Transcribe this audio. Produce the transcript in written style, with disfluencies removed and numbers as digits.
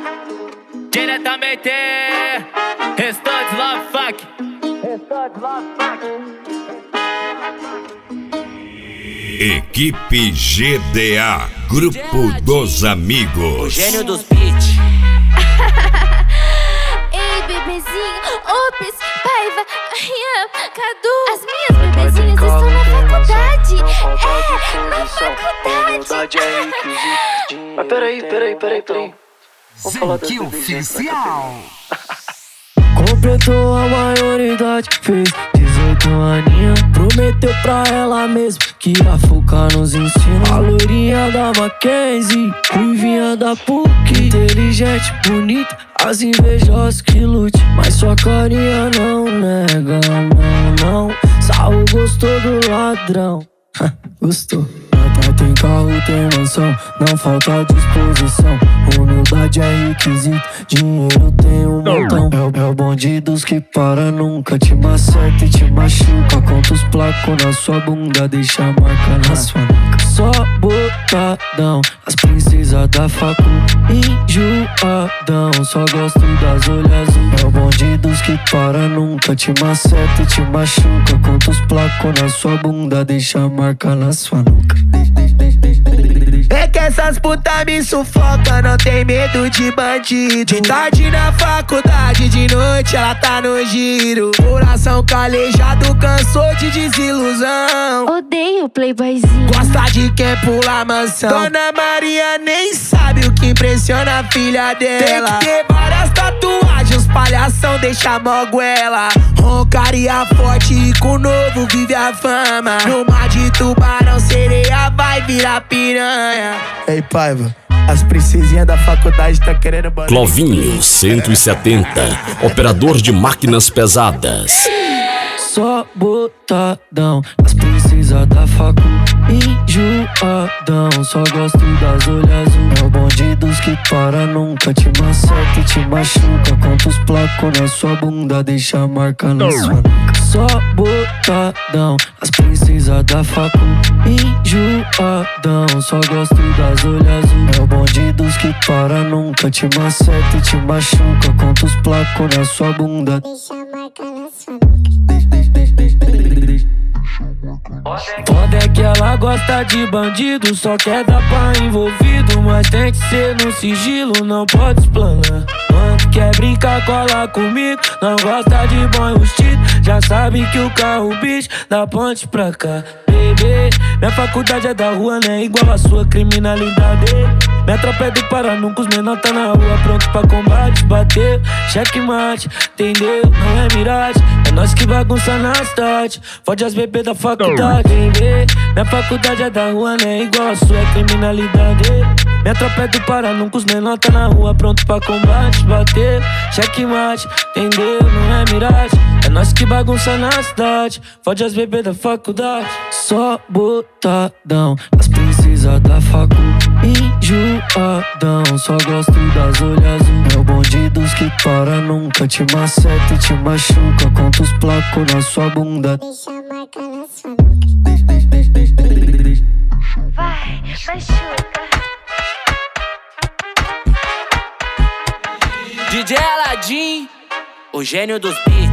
Diretamente, Restante Love Funk. Equipe GDA, Grupo dos Amigos. O gênio dos beats. Ei, bebezinho, Ops, Paiva, Rian, Cadu. As minhas bebezinhas estão na faculdade. Na faculdade. Mas peraí. Vamos falar das oficial. Completou a maioridade, fez 18 aninhos. Prometeu pra ela mesmo que ia focar nos ensinos. A loirinha da Mackenzie, ruivinha da PUC, inteligente, bonita, as invejosas que lute. Mas sua carinha não nega, não. Saul gostou do ladrão. Gostou. Tem carro, tem mansão, não falta disposição. Humildade é requisito, dinheiro tem um montão. É o bonde dos que para, nunca te maceta e te machuca. Conta os placos na sua bunda, deixa a marca na sua nuca. Só botadão, as princesas da facu, enjoadão, só gosto das olhas azul. É o bonde dos que para, nunca te maceta e te machuca. Conta os placos na sua bunda, deixa a marca na sua nuca. É que essas putas me sufocam, não tem medo de bandido. De tarde na faculdade, de noite ela tá no giro. Coração calejado, cansou de desilusão. Odeio playboyzinho. Gosta de quem pula mansão. Dona Maria nem sabe o que impressiona a filha dela. Tem que ter várias tatuagens, palhação deixa moguela. Roncaria forte e com novo vive a fama. No mar de tubarão, sereia vai virar piranha. Ei, Paiva, as princesinhas da faculdade tá querendo banana. Clovinho 170, operador de máquinas pesadas. Só botadão, as princesas da facu, enjoadão, só gosto das olhas azul. É o bonde dos que para, nunca te maceta e te machuca. Conta os placos na sua bunda, deixa a marca na sua nuca. Só botadão, as princesas da facu, enjoadão, só gosto das olhas azul. É o bonde dos que para, nunca te maceta e te machuca. Conta os placos na sua bunda, Deixa a marca na sua nuca. Foda é que ela gosta de bandido, só quer dar pra envolvido. Mas tem que ser no sigilo, não pode explanar. Quando quer brincar, cola comigo, não gosta de bom enrustido. Já sabe que o carro bicho da ponte pra cá. Bebê, minha faculdade é da rua, né? Igual a sua criminalidade. Minha tropa é do Pará, nunca os menor tá na rua, pronto pra combate. Bateu, checkmate, entendeu? Não é miragem, é nós que bagunça na cidade. Fode as bebês da faculdade, bebê. Minha faculdade é da rua, né? Igual a sua criminalidade. Minha tropa é do Pará, nunca os menor tá na rua, pronto pra combate. Bateu, checkmate, entendeu? Não é miragem, é nós que bagunça na cidade. Fode as bebês da faculdade. Só botadão, as princesas da facu, enjoadão, só gosto das olhas azul. É o bonde dos que para, nunca te maceta e te machuca. Conta os placos na sua bunda, Deixa a marca na sua nuca. Vai, machuca. DJ Aladim, o gênio dos beats.